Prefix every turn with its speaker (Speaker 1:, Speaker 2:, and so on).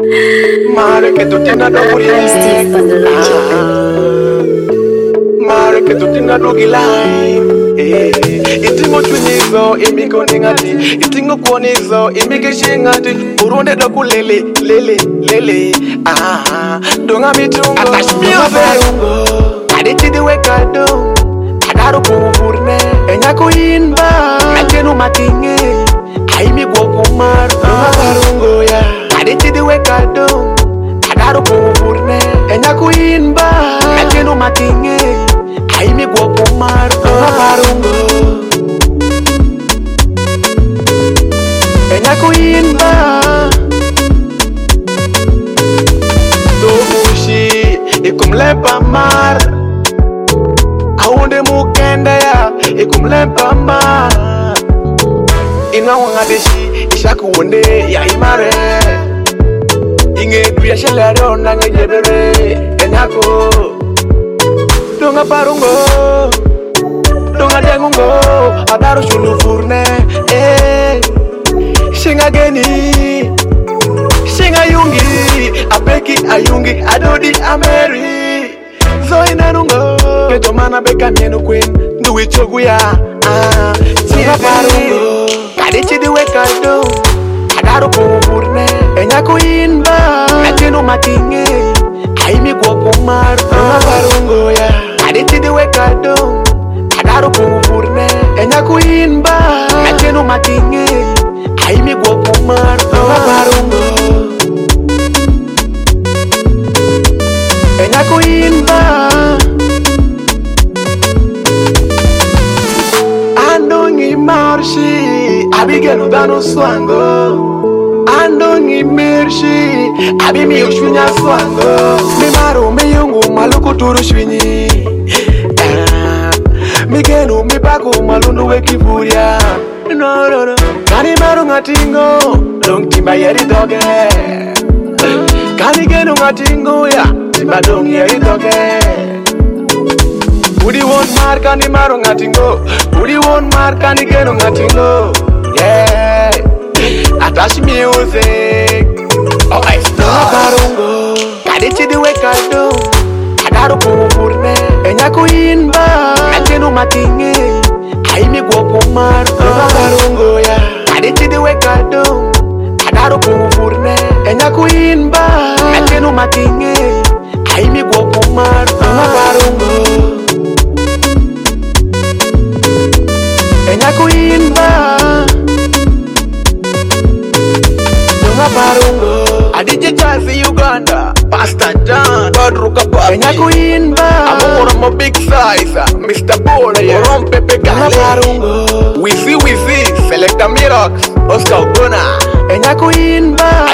Speaker 1: Mare que tú tienes dos Mare que tú tienes dos Itingo chunizo, imiko ningati Itingo kwonizo, imike shingati Urunde doku lele Donga mitungo Atashmio verungo Adichidi wekado Adaru kuvurne Enyako inba Achenu matinge Aimi gwokumar Donga verungo ya Adichidi wekado Adaru kuvurne Enyako inba Achenu matinge Aimi gwokumar Donga verungo Enyako inba Dobushi Ikumlepa mar Aunde mukende ya Ikumlepa mar Ina wangadeshi Ishaku wonde ya imare Inge kuya shalaro nange jebere Enyako Donga parungo Donga dengungo Adaru shulu furne Shinga geni Shinga yungi Apeki ayungi Adodi ameri Zoina nungo Keto mana beka mienu queen Nduwi chogu ya Singa parungo Kadichi diwe kado Adaru kuvurne Enyako inba Nachenu matinge Aimi kwa kumar Singa parungo ya Kadichi diwe kado Adaru kuvurne Enyako inba Nachenu matinge Aimi gwa kumar Donga parungo Enyako inba Andongi marshi Abigenu dano swango Andongi mershi Abimi ushunya swango Mimaru miyungu maluku turu shwinyi Migenu mipaku malundu wekifuria No Kani maru ngatingo Dong timba yeri doge Kani genu ngatingo ya Timba dong yeri doge Udi won mar kani maru ngatingo Udi won mar kani genu ngatingo Yeah Atash music Oh I stop Karungo Kadi chidi wekado Adaru kuvurne Enyako inba Nachenu matinge Aimi gwa kumar Donga parungo ya Adichidi wekado Adaru kuvurne Enyako inba Nachenu matinge Aimi gwa kumar Donga parungo Enyako inba Donga parungo Adije chasi Uganda Pastor John Godruka Papi Enyako inba Amokora mo big size Mr. Bola Moron Pepe Gale Wizi Selecta Mirox Oscar Ogona Enyako inba